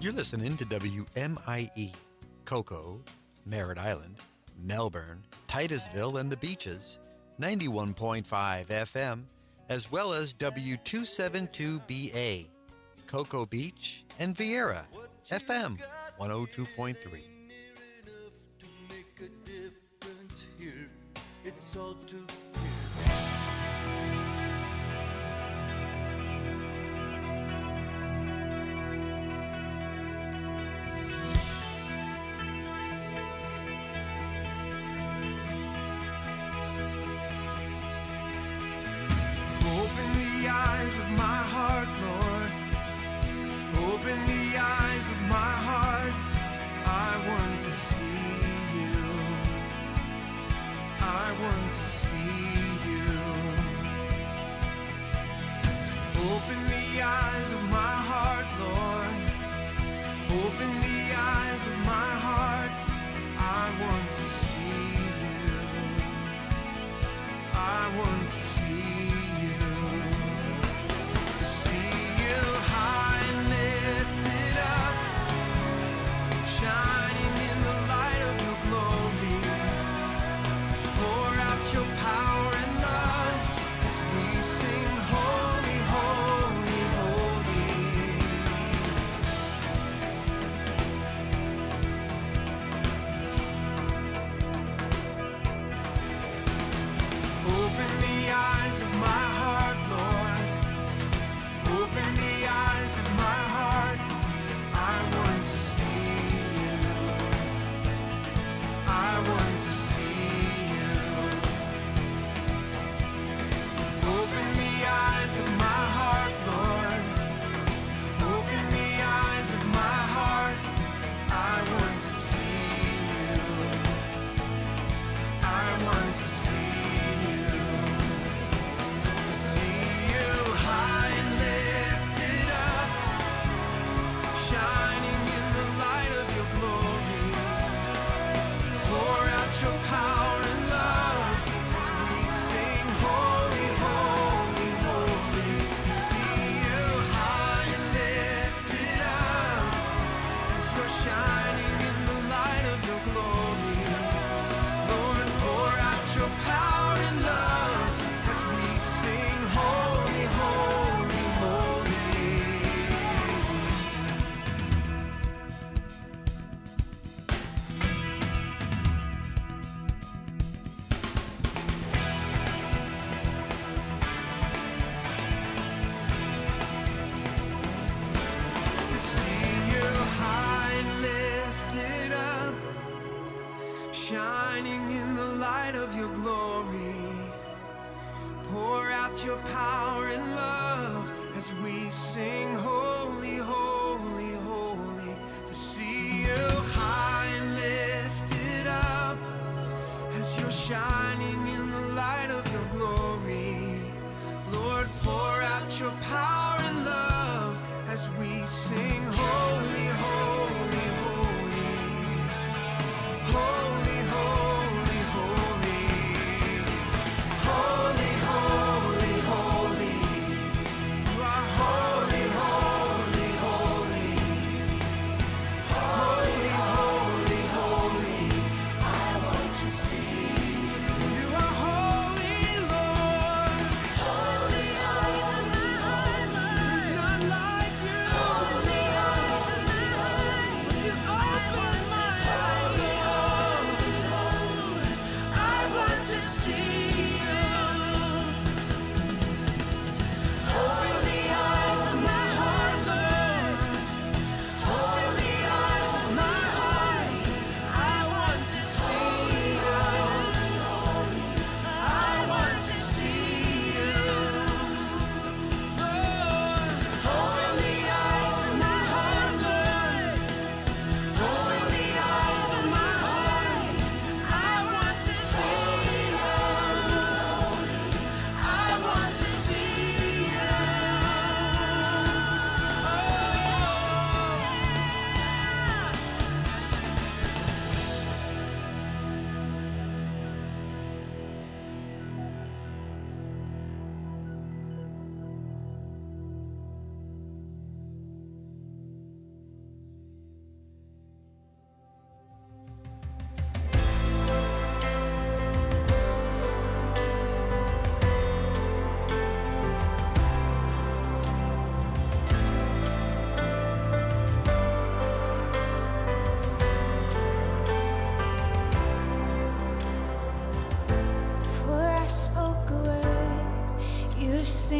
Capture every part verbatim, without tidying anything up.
You're listening to W M I E, Cocoa, Merritt Island, Melbourne, Titusville, and the Beaches, ninety-one point five F M, as well as W two seventy-two B A, Cocoa Beach, and Vieira, F M one oh two point three. It's all too Open the eyes of my heart, Lord. Open the eyes of my heart. I want to see you. I want to see you. Open the eyes of my heart, Lord. Open the eyes of my heart. I want to see you. I want to see you. To see you high and lifted up, shining in the light of your glory. Pour out your power and love as we sing holy, holy, holy. Open the eyes of my heart, Lord. Open the eyes of my heart. I want to see you. I want to see you. Open the eyes of my heart, Lord. Open the eyes of my heart. I want to see you. I want to see you. To see you high and lifted up, shining in the light of your glory. Pour out your power and love as we sing holy, holy, holy. To see you high and lifted up as you're shining in the light of your glory. Lord, pour out your power and love as we sing holy, holy, holy. To see you high and lifted up, shining in the light of your glory. Pour out your power and love as we sing holy, holy, holy. To see you high and lifted up as you're shining in the light of your glory. Lord, pour out your power and love as we sing holy, holy, holy. Holy, holy, holy. Holy, holy, holy. You are holy, holy, holy. Holy, holy, holy. I want to see you. You are holy, Lord. Holy, holy, holy. There's none like you. Holy,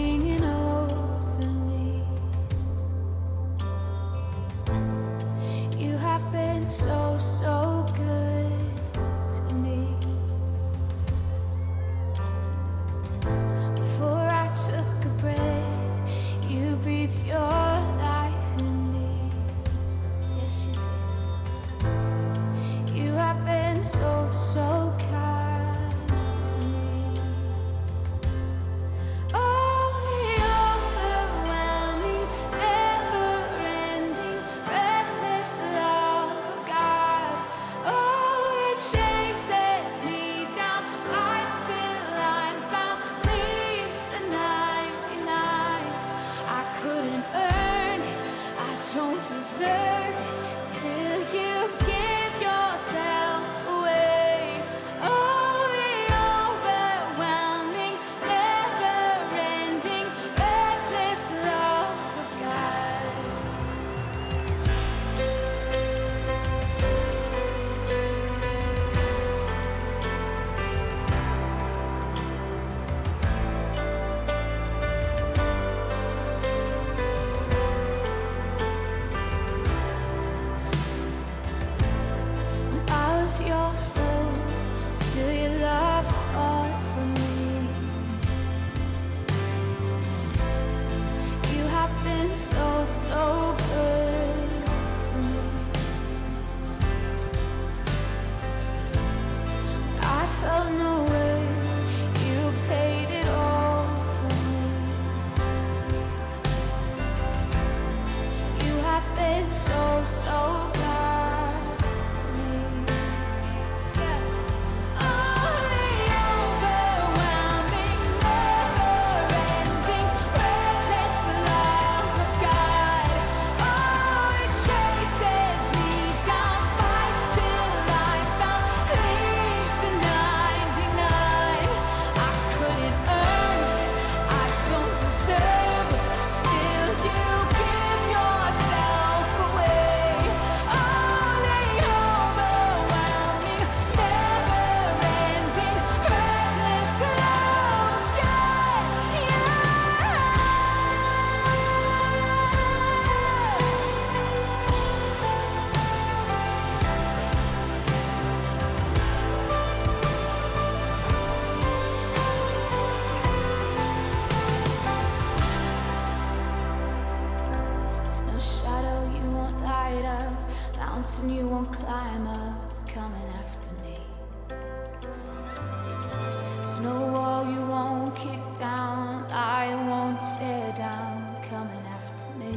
singing over me. You have been so, so good to me. Before I took a breath, you breathed your life in me. Yes, you did. You have been so, so kind to me. Oh, the overwhelming, never-ending, reckless love of God. Oh, it chases me down, bites till I'm found, leaves the ninety-nine. I couldn't earn it, I don't deserve it, still you give yourself away. Oh, the overwhelming, never-ending, reckless love of God. When I was your foe, still your love fought for me. You have been so, so good to me. When I felt no worth, you paid it all for me. You have been so, so kind to me. Yes. Oh, the overwhelming, never-ending, reckless love of God. Oh, it chases me down, bites till I'm found, leaves the ninety-nine. I couldn't earn it, I don't deserve it, still you give yourself away. Oh, the overwhelming, never-ending, reckless love of God. Yeah. There's no shadow you won't light up, mountain you won't climb up, coming after me. There's no wall you won't kick down, I won't tear down, coming after me.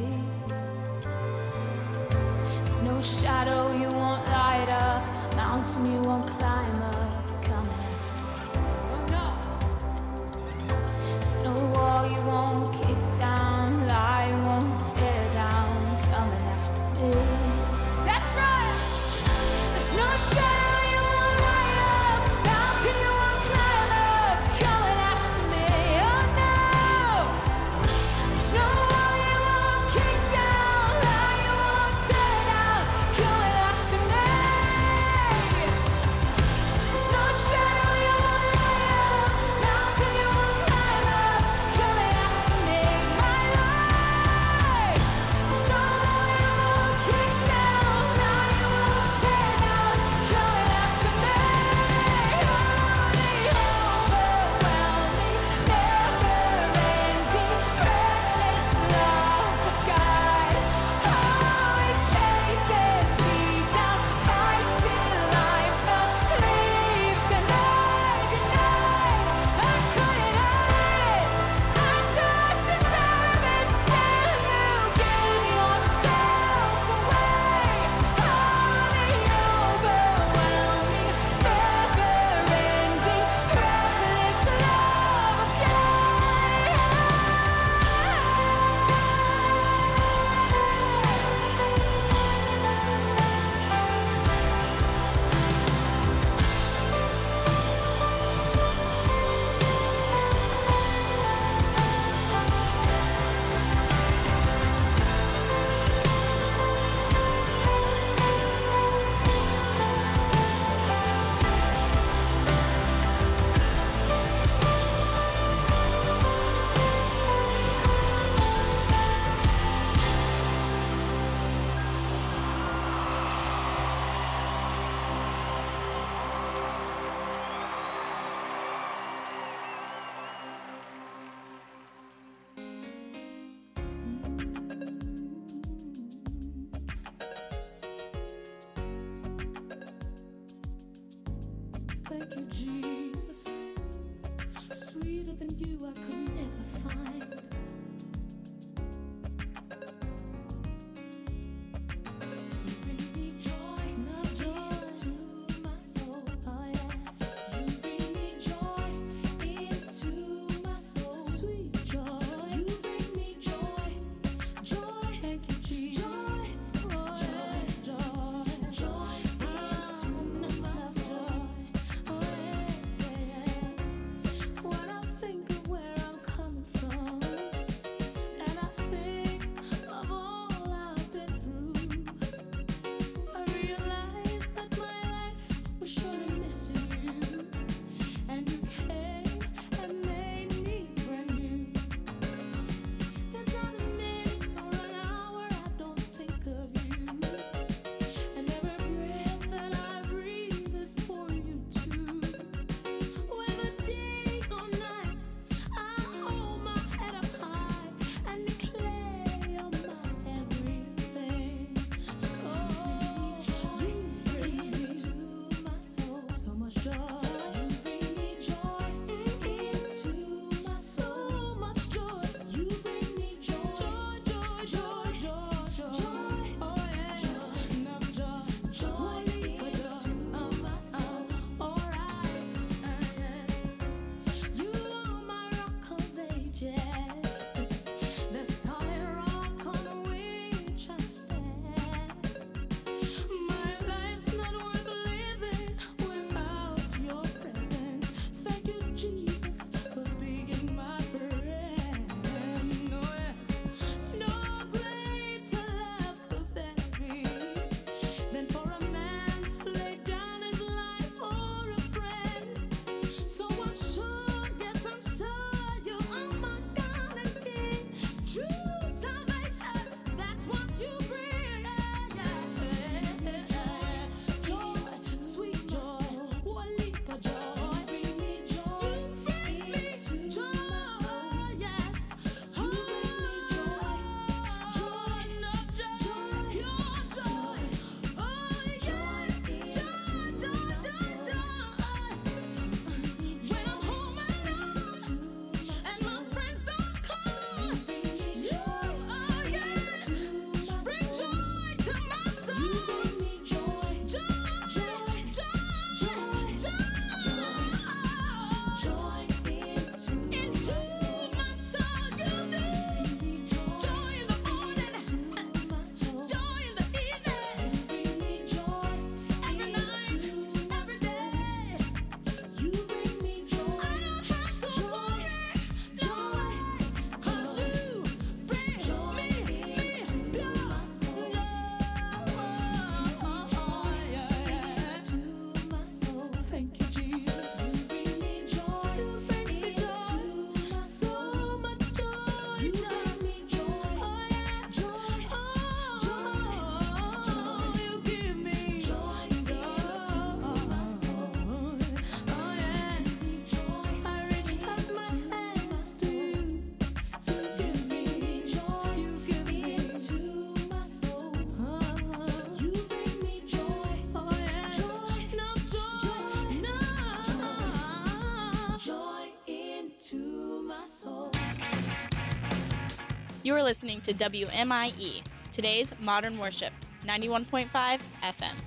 There's no shadow you won't light up, mountain you won't climb up, coming after me. Oh no. There's no wall you won't kick down, I won't tear down, coming after me. That's right. There's no shadow you won't light up, mountain you won't climb up, coming after me. Oh no. There's no wall you won't kick down, lie you won't tear down, coming after me. You're listening to W M I E, today's Modern Worship, ninety-one point five F M.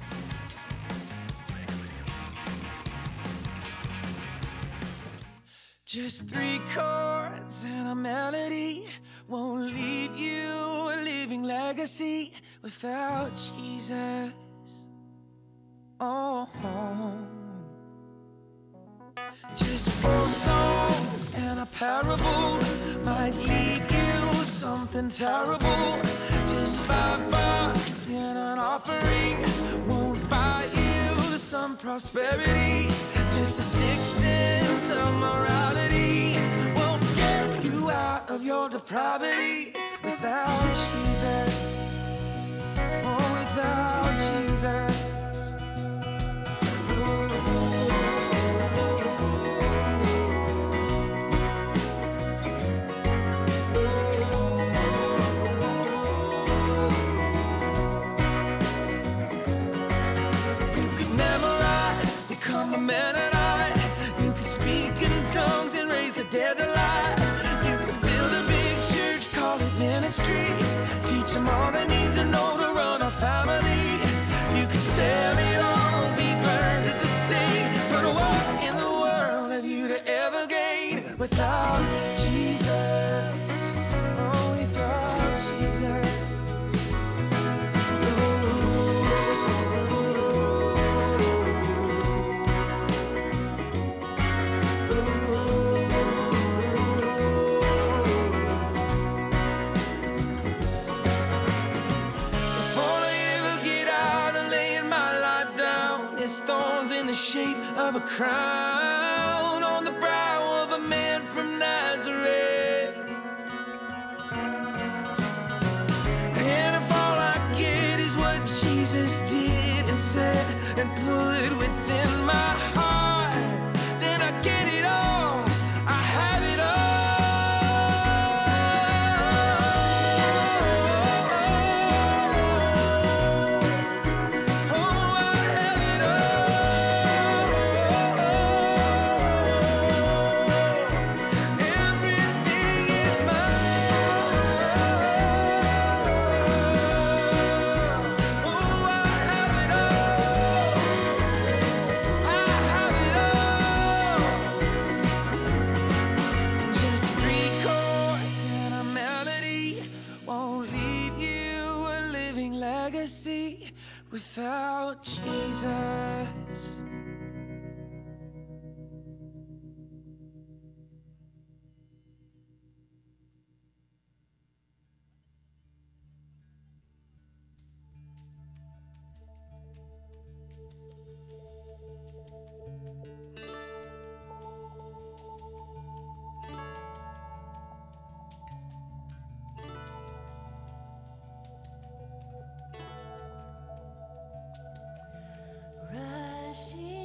Just three chords and a melody won't leave you a living legacy without Jesus. Oh, just four songs and a parable might leave you something terrible. Just five bucks and an offering won't buy you some prosperity. Just a sixth sense of morality won't get you out of your depravity without Jesus. Oh, without Jesus. You could memorize, become a Mennonite, ministry. Teach them all they need to know to run a family. You can sell it all, be burned at the stake, but what in the world have you to ever gain without Jesus? Oh, without Jesus. Shape of a crown on the brow of a man from Nazareth. And if all I get is what Jesus did and said and put within my heart, then I get it all, I have it all. Without Jesus. Rushing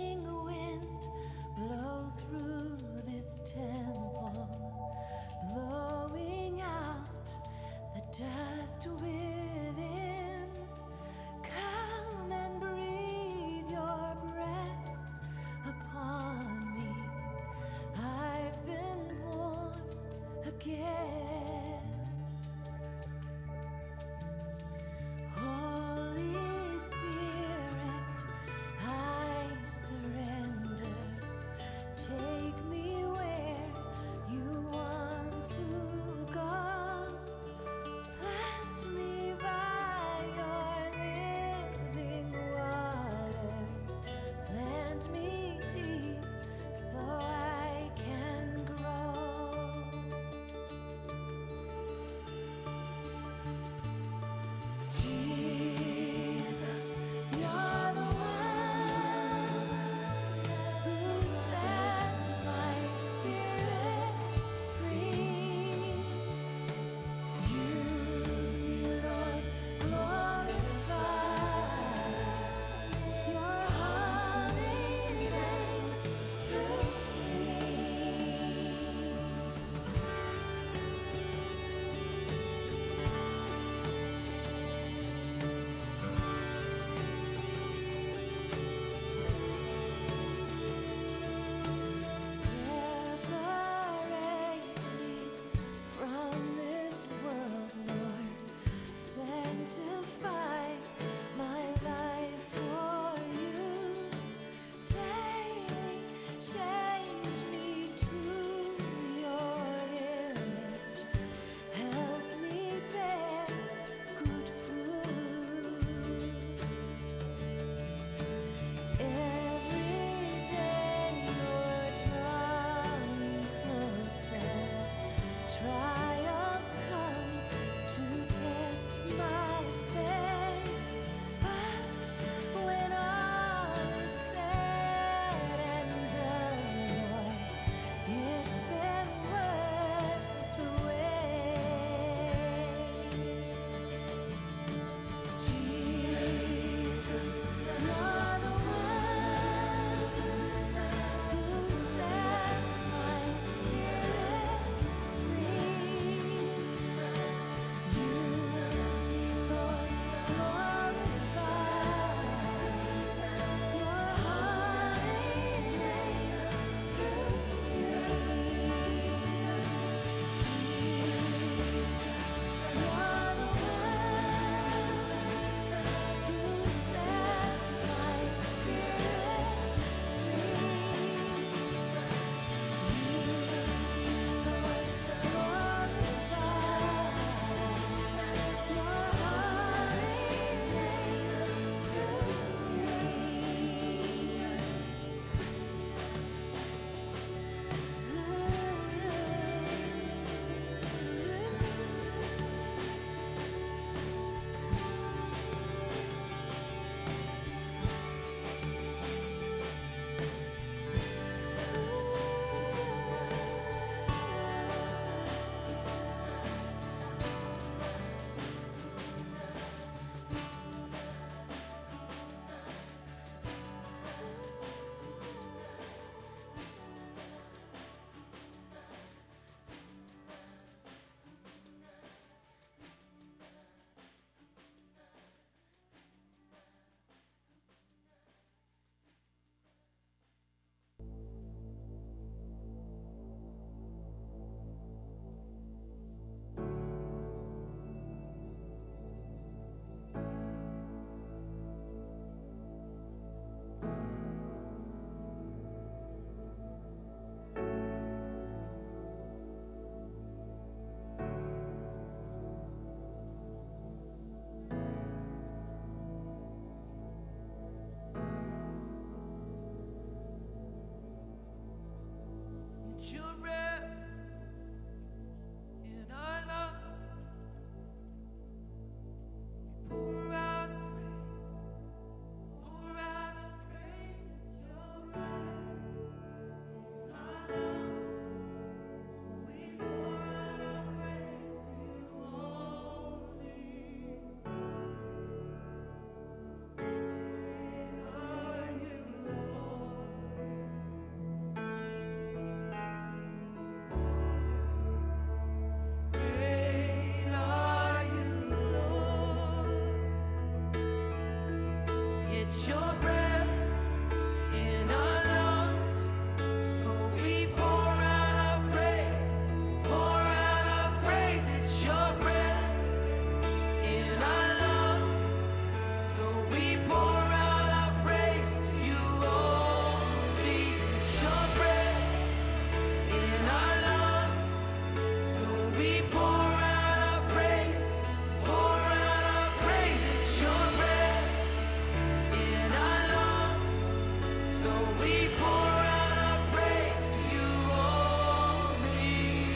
It's your breath in our lungs, so we pour out our praise, pour out our praise. It's your breath in our lungs, so we pour out our praise to you only. It's your breath in our lungs, so we pour out our praise, pour out our praise. It's your breath in our lungs, so we pour out our praise to you only.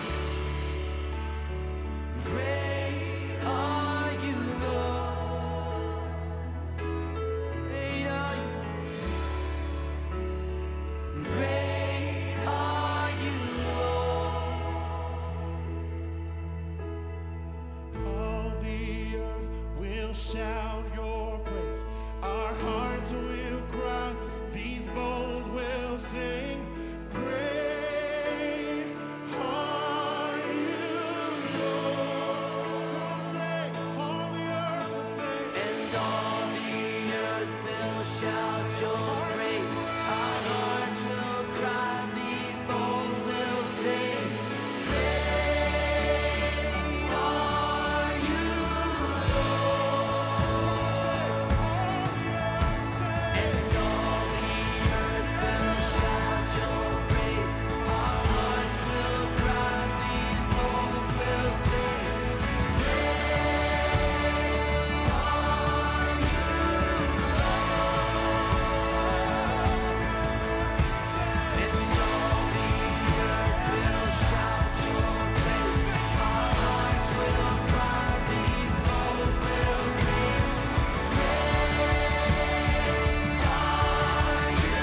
Great are you, Lord. Great are you. Great are you, Lord. All the earth will shout your praise. Our hearts will cry. These bones will sing. Great are you, Lord. Come on, say, all the earth will sing. And all the earth will shout your praise. Our hearts will cry, these bones will sing. Great are you, and all the earth will shout your praise. Our hearts will cry, these bones will sing. Great are you, and all the earth will shout your praise. Our hearts will cry, these bones will sing. Great are you,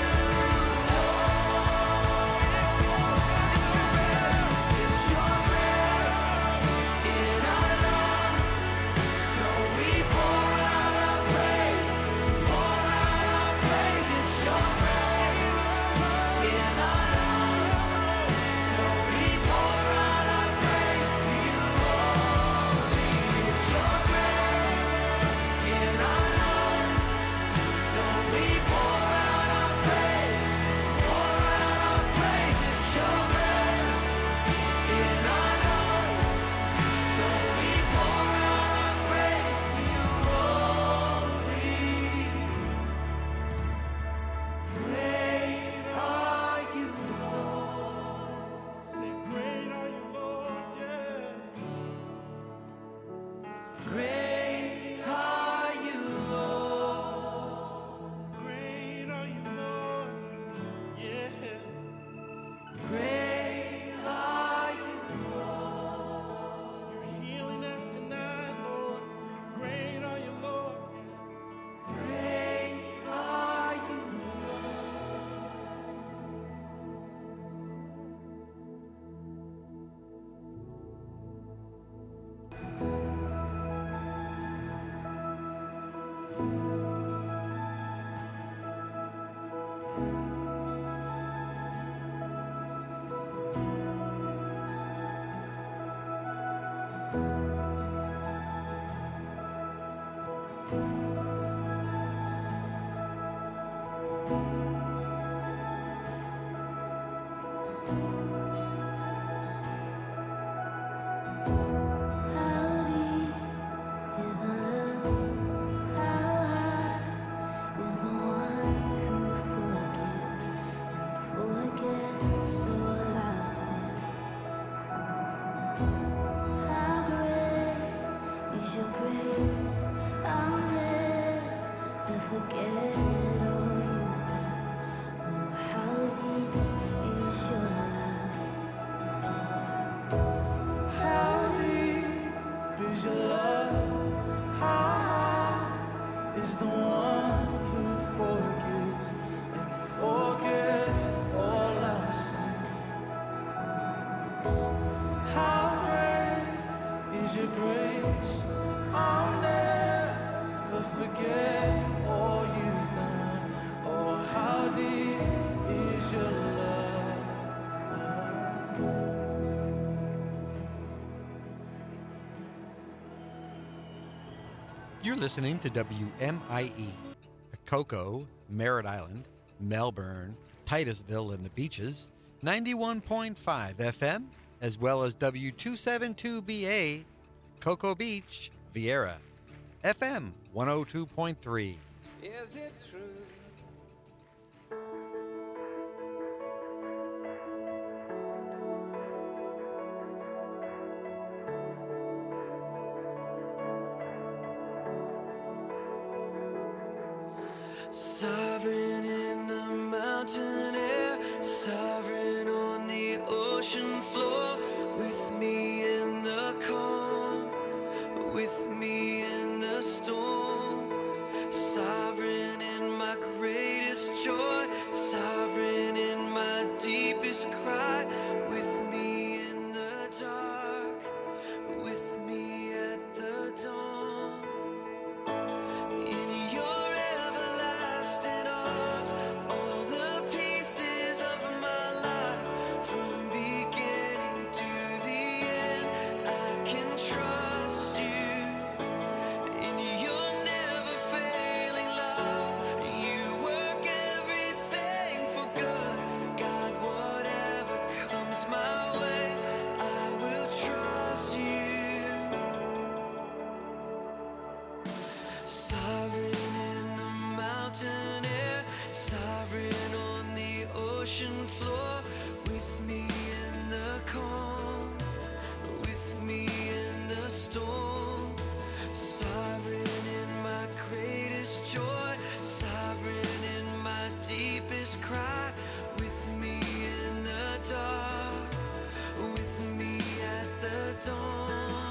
it's your breath in our lungs, so we pour out our praise, pour out our praise. It's your breath in our lungs, so we pour out our praise to you only. It's your breath in our lungs, so we pour out our praise, pour out our praise. It's your breath in our lungs, so we pour out our praise to you only. Great are you, Say, great are you, Lord. Yeah. great are you, Lord. Great are you, Lord. Yeah. Great are you, You're healing us tonight, Lord. Great are you, Lord. great are you. How deep is the love? How high is the one who forgives and forgets all our sin? How great is your grace? I'll never forget all you've done. Oh, how deep is your love? How deep is your love? How high is the one who forgives and forgets all our sin? How great is your grace? I'll never forget all you've done. Oh, how deep is your love? You're listening to W M I E, a Cocoa, Merritt Island, Melbourne, Titusville, and the Beaches, ninety-one point five F M, as well as W two seventy-two B A, Cocoa Beach, Vieira, F M one oh two point three. Is it true? Sovereign in the mountain air, sovereign on the ocean floor, with me in the calm, with me in the storm, sovereign in my greatest joy, sovereign in my deepest cry, with me in the dark, with me at the dawn. In your ocean floor, with me in the calm, with me in the storm, sovereign in my greatest joy, sovereign in my deepest cry, with me in the dark, with me at the dawn.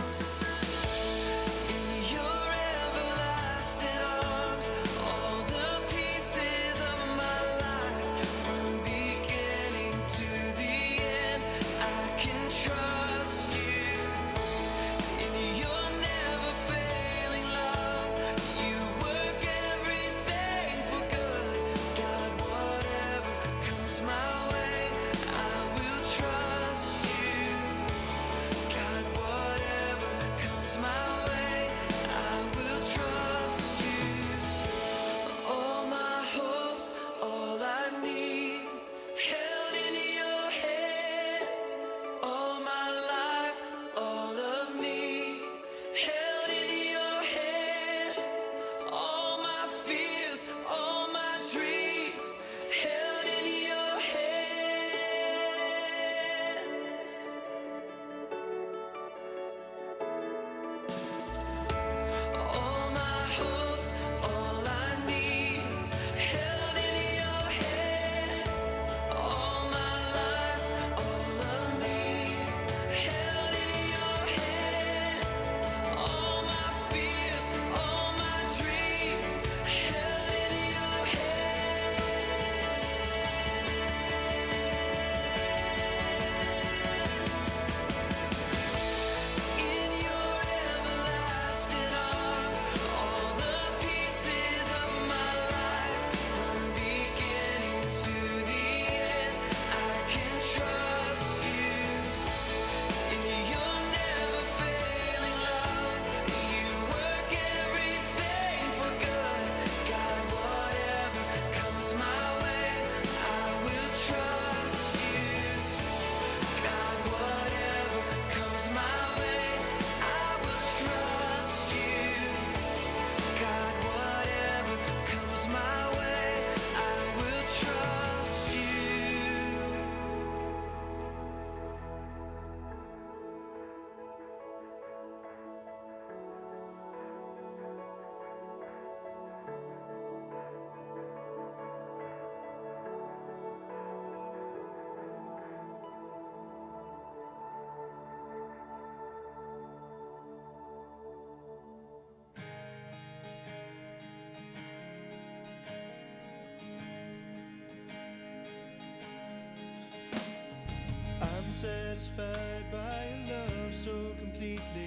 Satisfied by your love so completely.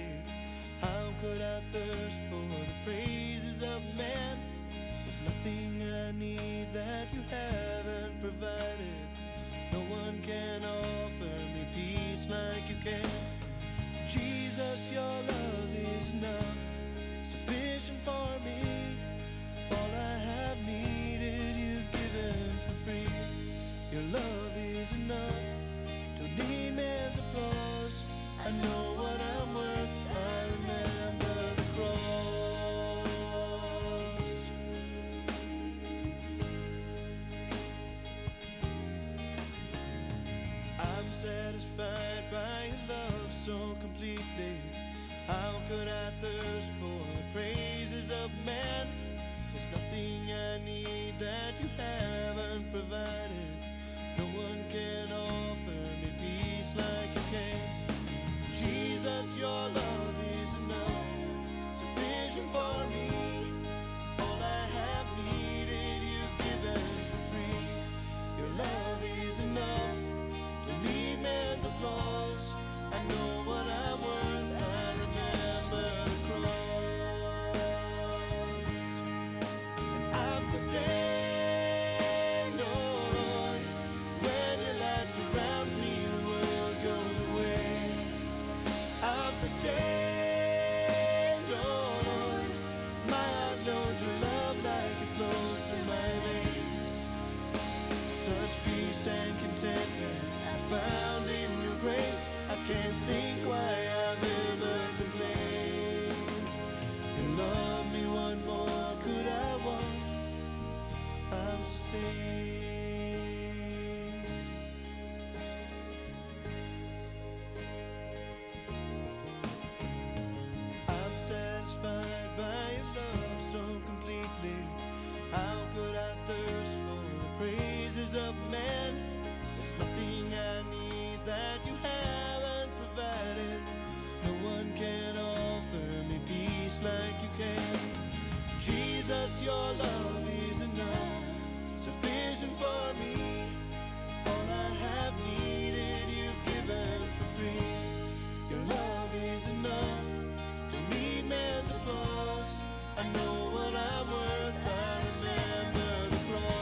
How could I thirst for the praises of man? There's nothing I need that you haven't provided. No one can offer me peace like you can. Jesus, your love is enough, sufficient for me. All I have need nothing I need that you haven't provided. No one can offer me peace like you can. Jesus, your love is enough, sufficient for me. All I have needed, you've given for free. Your love is enough, don't need man's applause. I know what I'm worth, I remember the cross. And I'm sustained, oh Lord, when your light surrounds me, the world goes away. I'm sustained, oh Lord, my heart knows your love like it flows through my veins. Such peace and contentment I found in your grace. I can't think why I've ever complained. You love me, what more could I want? I'm sustained. I'm satisfied by your love so completely. How could I thirst for the praises of man? There's nothing I need that you haven't provided. No one can offer me peace like you can. Jesus, your love is enough, sufficient for me. All I have needed, you've given for free. Your love is enough, don't need man's applause. I know what I'm worth, I remember the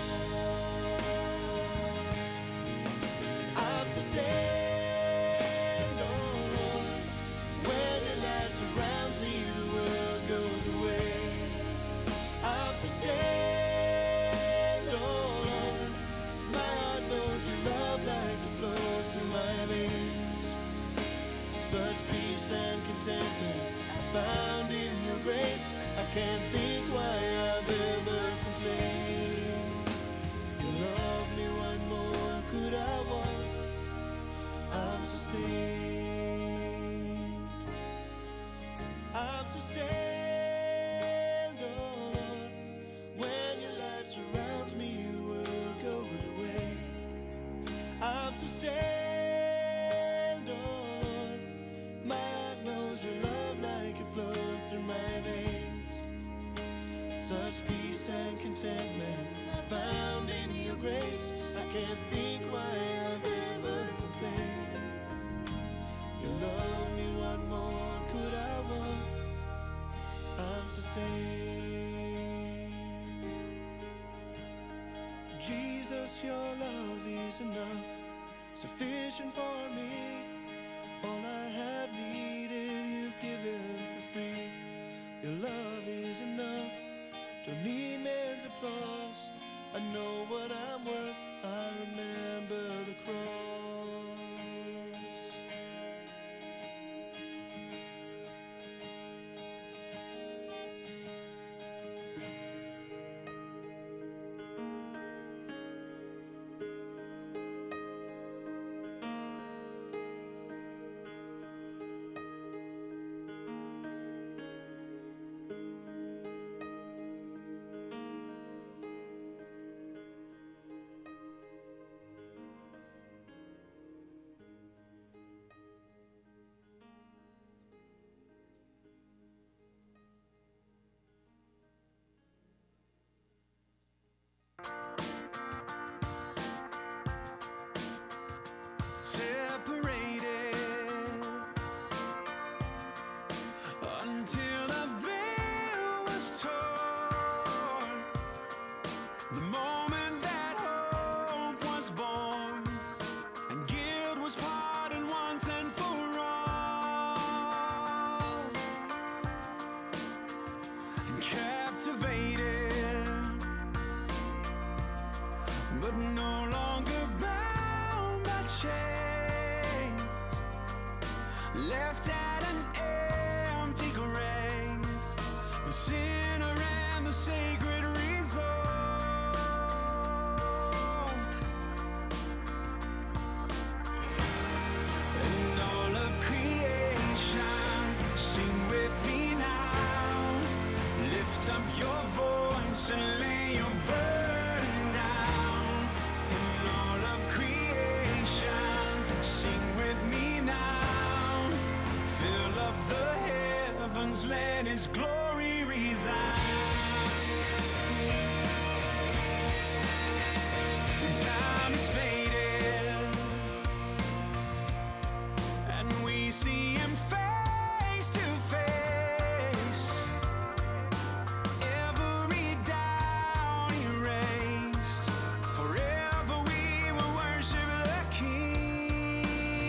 cross. I'm sustained, oh Lord, when your light surrounds me, the world goes away. I'm sustained, oh Lord, my heart knows your love like it flows through my veins. Such peace and contentment I found in your grace. I can't think why I've ever complained. You love me, what more could I want? I'm sustained. I'm sustained, oh Lord. When your light surrounds me, the world goes away. I'm sustained, oh Lord. My heart knows your love like it flows through my veins. Such peace and contentment I found in your grace. I can't think why I've ever complained. You love me, what more could I want? I'm sustained. Jesus, your love is enough, sufficient for me. All I have needed, you've given for free. Your love is enough, don't need man's applause. I know what I'm worth, I remember the cross. voice and lay your burden down. And all of creation, sing with me now. Fill up the heavens, let His glory resound. Time is fading, and we see Him face to face. Every doubt erased, forever we will worship the King.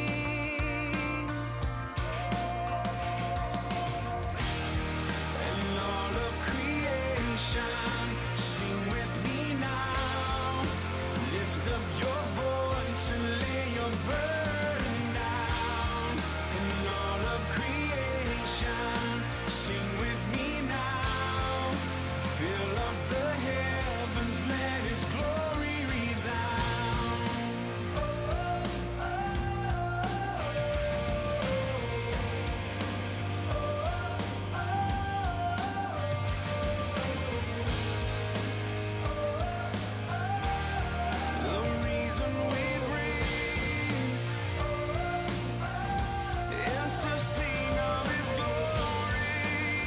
And all of creation, sing with me now. Lift up your voice and lay your burden down. And all of creation, sing with me now. Fill up the heavens, let His glory resound. Oh, oh, the reason we breathe is to sing of His glory,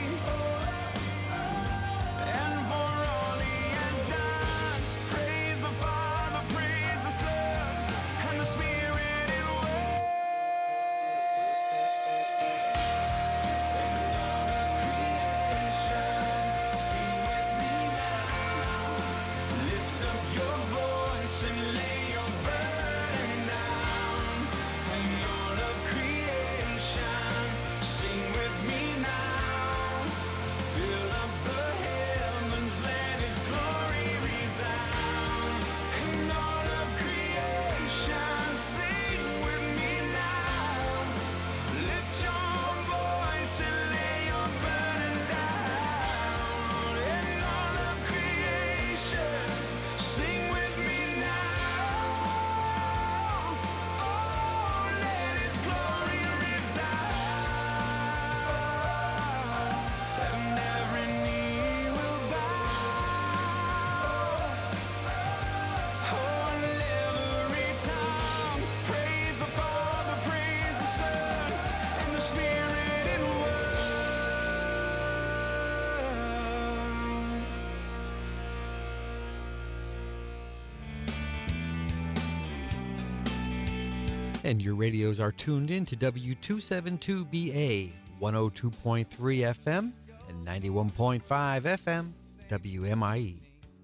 and for all He has done. Praise the Father, praise the Son, and the Spirit in work. And all of creation, sing with me now. Lift up your voice and lay your burden down. And all of creation, sing with me now. Fill up the heavens, let His glory resound. And all of creation, sing with me now. Lift your voice and lay your burden down. And all of creation, sing with me now. Oh, let His glory resound. And every knee will bow. Oh, and every tongue praise the Father, praise the Son, and the Spirit in word. And your radios are tuned in to W two seventy-two B A, one oh two point three F M and ninety-one point five F M, W M I E.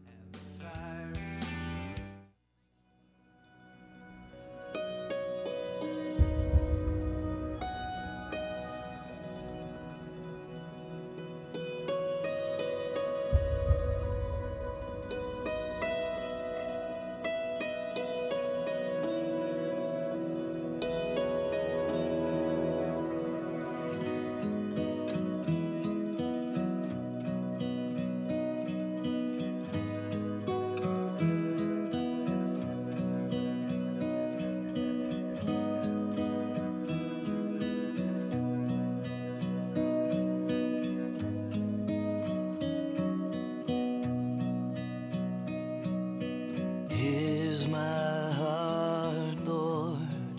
Here's my heart, Lord.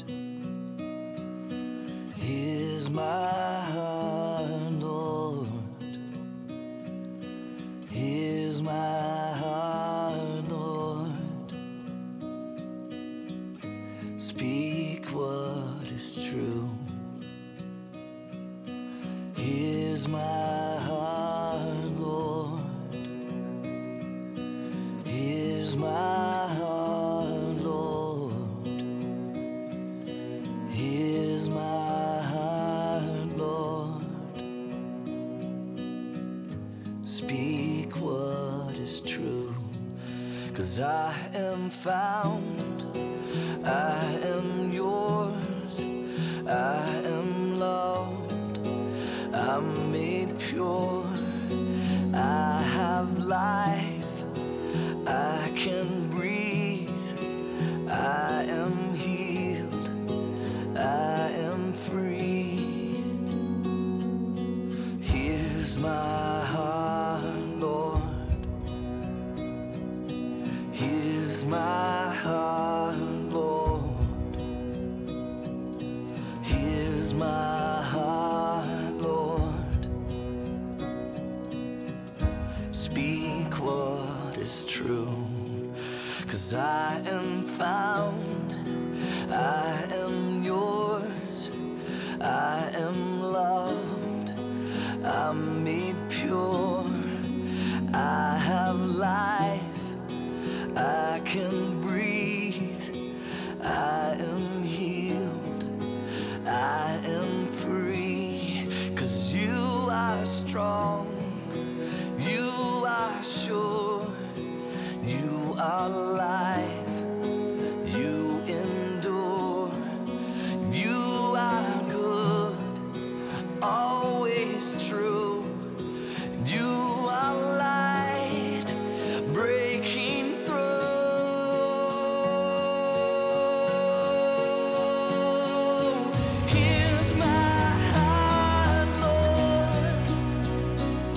Here's my heart, Lord. Here's my heart, Lord. Speak what is true. Here's my heart, Lord. Here's my heart, Lord. Here's my heart, Lord. Speak what is true. 'Cause I am found, I am yours, I am loved, I'm made pure, I have life, I can breathe, I am healed, I am free. Here's my heart, Lord. speak what is true. 'Cause I am found, I am yours, I am loved, I'm made pure, I have life, I can breathe, I am healed, I am free. 'Cause you are strong, you are sure, you are life, you endure, you are good, always true, you are light, breaking through. Here's my heart, Lord,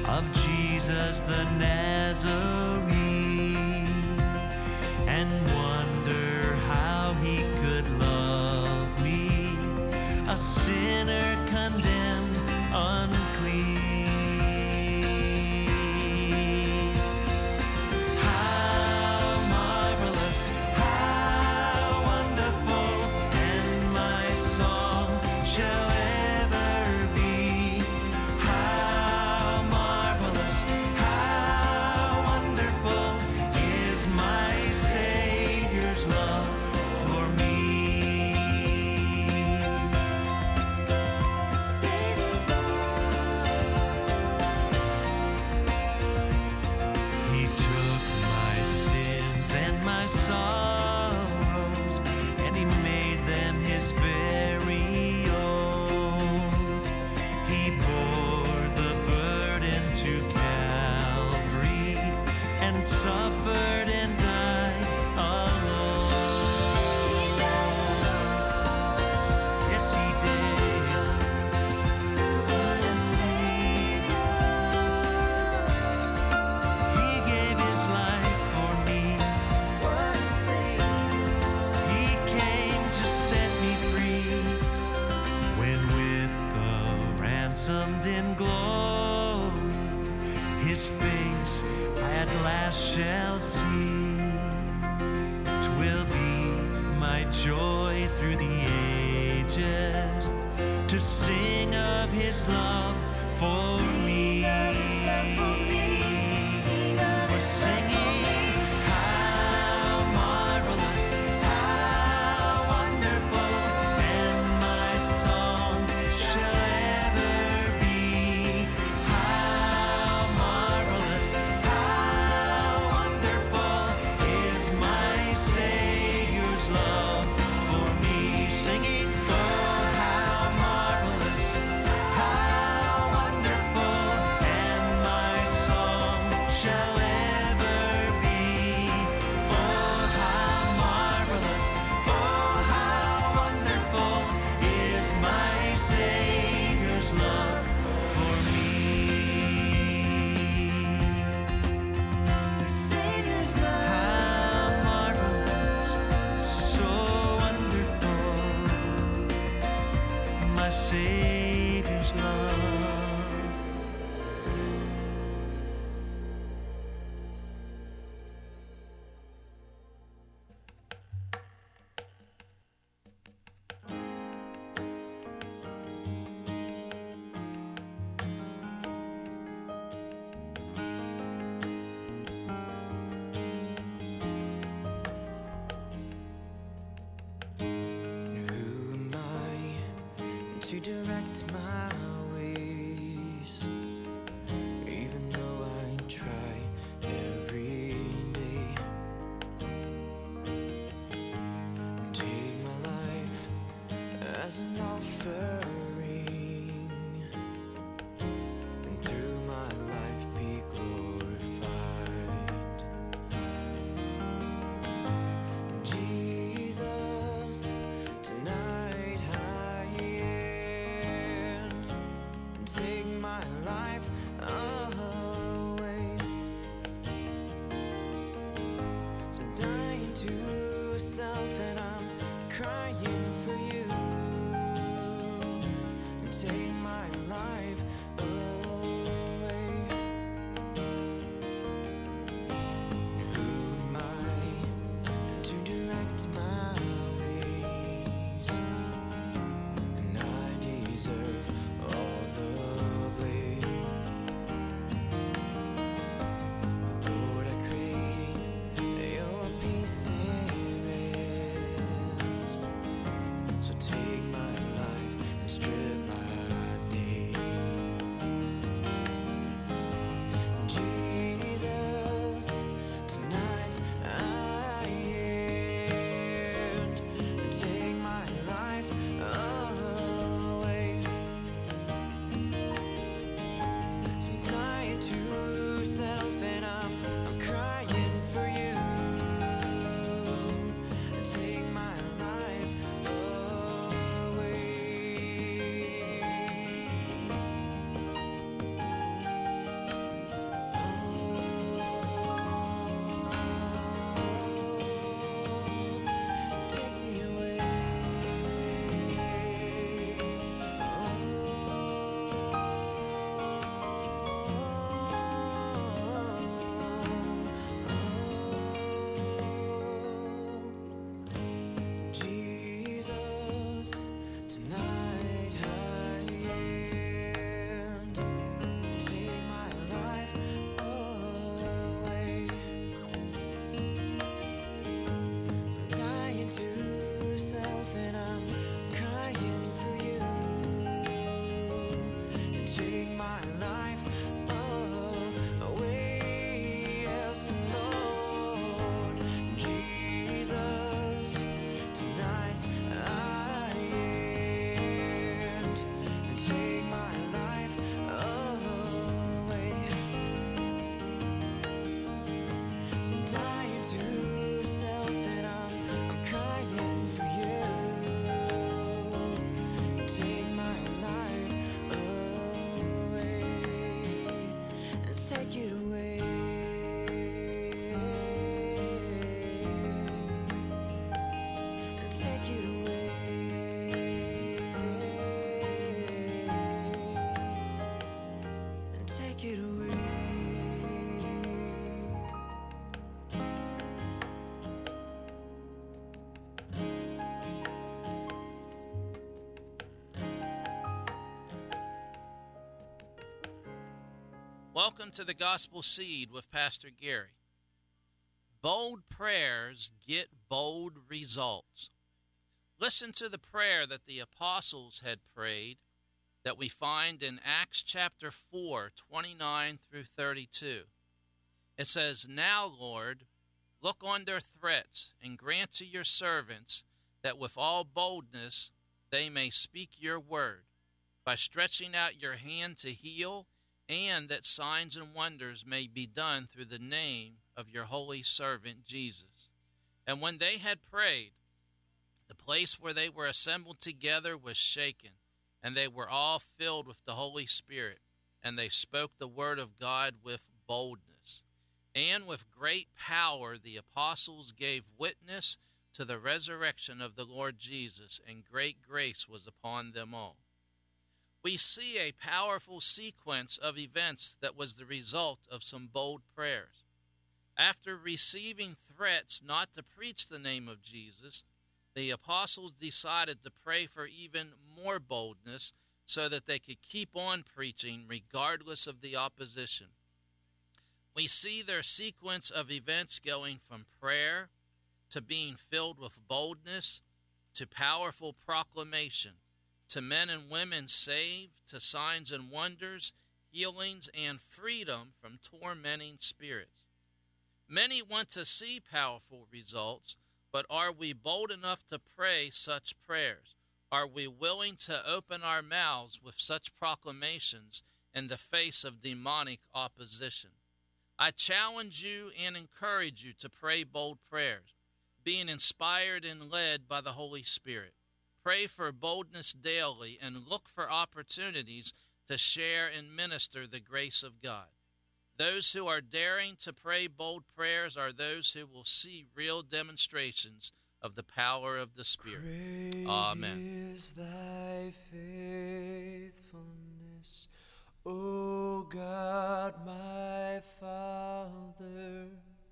of Jesus the Nazarene, and wonder how he could love me, a sinner condemned unclean. How marvelous, how wonderful, and my song shall ever be. How marvelous, how wonderful is my Savior's love for me. Savior's He took my sins and my sorrows, and he made them his very own. He bore the burden to Calvary and suffered and died alone. Yes, he did. What a Savior. He gave his life for me. What a Savior. He came to set me free. When with the ransomed in glory, his face I at last shall see. 'Twill be my joy through the ages to sing of his love for me. We're singing, how marvelous, how wonderful, and my song shall ever be. How marvelous, how wonderful is my Savior's love for me. Singing, oh, how marvelous, how wonderful, and my song So I'm dying to self and I'm, I'm crying for you. Take my life away and take it away. And take it away. And take it away. Welcome to the Gospel Seed with Pastor Gary. Bold prayers get bold results. Listen to the prayer that the apostles had prayed that we find in Acts chapter four, twenty-nine through thirty-two. It says, "Now, Lord, look on their threats and grant to your servants that with all boldness they may speak your word, by stretching out your hand to heal, and that signs and wonders may be done through the name of your holy servant Jesus." And when they had prayed, the place where they were assembled together was shaken, and they were all filled with the Holy Spirit, and they spoke the word of God with boldness. And with great power the apostles gave witness to the resurrection of the Lord Jesus, and great grace was upon them all. We see a powerful sequence of events that was the result of some bold prayers. After receiving threats not to preach the name of Jesus, the apostles decided to pray for even more boldness so that they could keep on preaching regardless of the opposition. We see their sequence of events going from prayer to being filled with boldness to powerful proclamation, to men and women saved, to signs and wonders, healings, and freedom from tormenting spirits. Many want to see powerful results, but are we bold enough to pray such prayers? Are we willing to open our mouths with such proclamations in the face of demonic opposition? I challenge you and encourage you to pray bold prayers, being inspired and led by the Holy Spirit. Pray for boldness daily and look for opportunities to share and minister the grace of God. Those who are daring to pray bold prayers are those who will see real demonstrations of the power of the Spirit. Great Amen. is thy faithfulness, O God, my Father.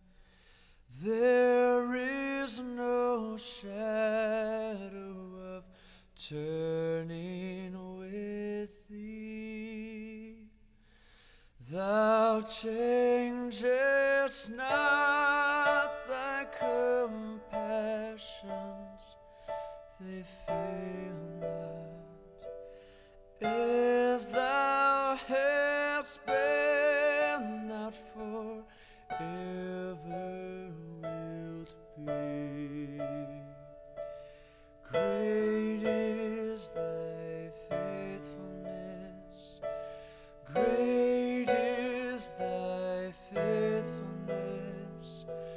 There is no shadow of turning with thee. Thou changest not, thy compassions, they fail not. As thou hast been, not forever wilt be. Great is thy faithfulness, great is thy faithfulness,